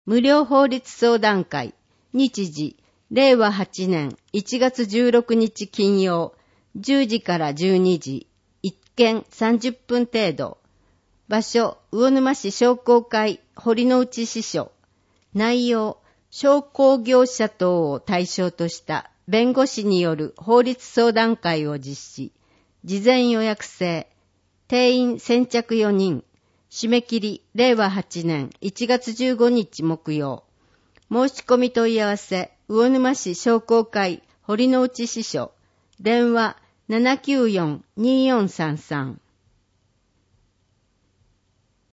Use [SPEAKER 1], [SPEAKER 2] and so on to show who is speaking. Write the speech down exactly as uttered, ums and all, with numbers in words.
[SPEAKER 1] 無料法律相談会、日時、れいわはちねんいちがつじゅうろくにち金曜、じゅうじからじゅうにじ、一件さんじゅっぷん程度。場所、魚沼市商工会堀之内支所。内容、商工業者等を対象とした弁護士による法律相談会を実施。事前予約制。定員先着よにん。締め切りれいわはちねんいちがつじゅうごにち木曜。申し込み問い合わせ、魚沼市商工会堀之内支所。電話 ななきゅうよん にーよんさんさん。